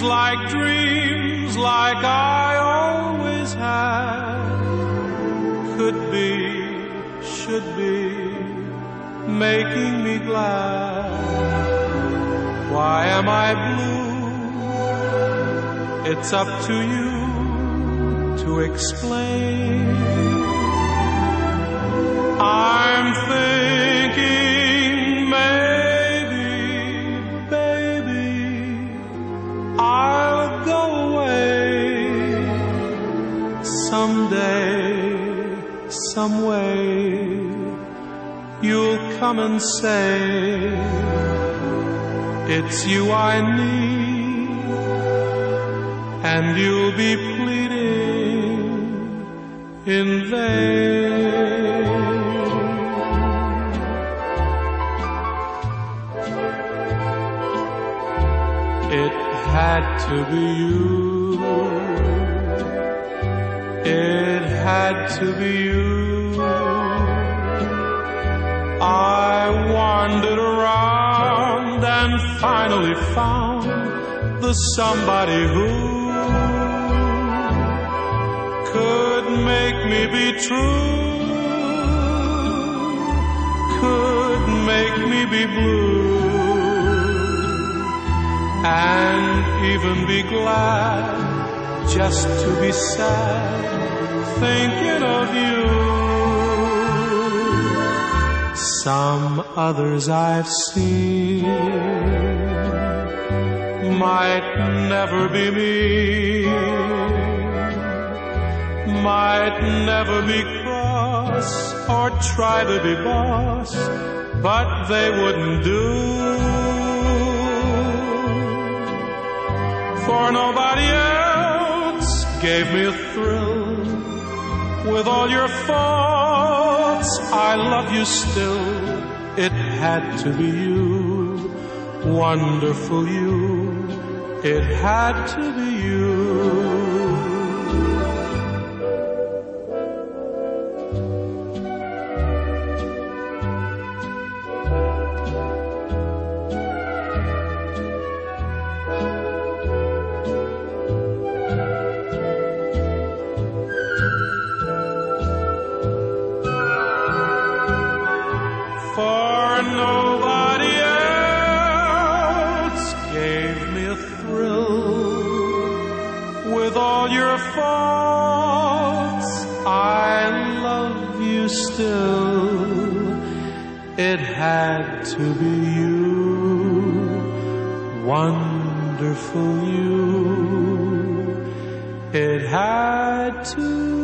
dreams like I always had, could be, should be, making me glad. Why am I blue? It's up to you to explain. I'm thinking maybe, baby, I'll go away someday, some way. You'll come and say it's you I need, and you'll be pleading in vain. It had to be you. It had to be you. I wandered around and finally found the somebody who could make me be true, could make me be blue, and even be glad just to be sad thinking of you. Some others I've seen might never be me, might never be cross or try to be boss, but they wouldn't do. For nobody else gave me a thrill. With all your faults, I love you still. It had to be you, wonderful you. It had to be you. For nobody else gave me a thrill. With all your faults, I love you still. It had to be you, wonderful you. It had to